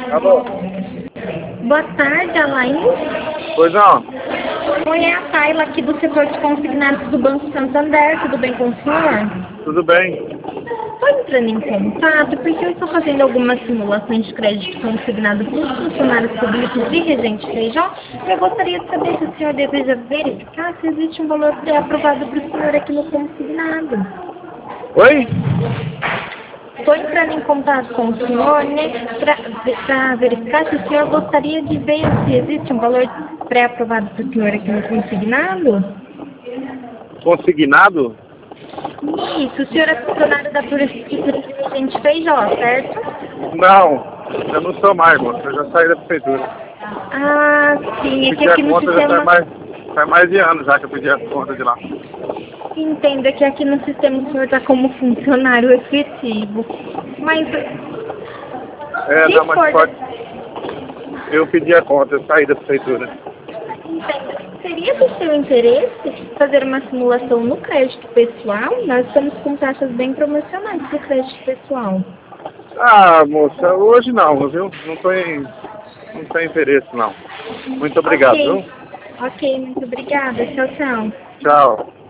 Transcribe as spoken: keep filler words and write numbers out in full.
Alô? Boa tarde, Alain. Pois não? Oi, é a Tayla aqui do setor de consignados do Banco Santander. Tudo bem com o senhor? Tudo bem. Estou entrando em contato porque eu estou fazendo algumas simulações de crédito consignado para os funcionários públicos de Regente Feijó. Eu gostaria de saber se o senhor deseja verificar se existe um valor pré-aprovado para o senhor aqui no consignado. Oi? Estou entrando em contato com o senhor, né, para verificar se o senhor gostaria de ver se existe um valor pré-aprovado para o senhor aqui no consignado. Consignado? Isso, o senhor é funcionário da Prefeitura de Regente Feijó, certo? Não, eu não sou mais, moça. Eu já saí da prefeitura. Ah, sim, é que Pedi a aqui no conta já sistema... faz mais, faz mais de anos já que eu pedi a conta de lá. Entenda que aqui no sistema o senhor está como funcionário efetivo. Mas... É, se não, mas for... pode. Eu pedi a conta, eu saí da prefeitura. Entenda. Seria do seu interesse fazer uma simulação no crédito pessoal? Nós estamos com taxas bem promocionais para o crédito pessoal. Ah, moça, hoje não, viu? Não tô em, não tem interesse, não. Muito obrigado, Ok. viu? Ok, muito obrigada. Tchau, tchau. Tchau.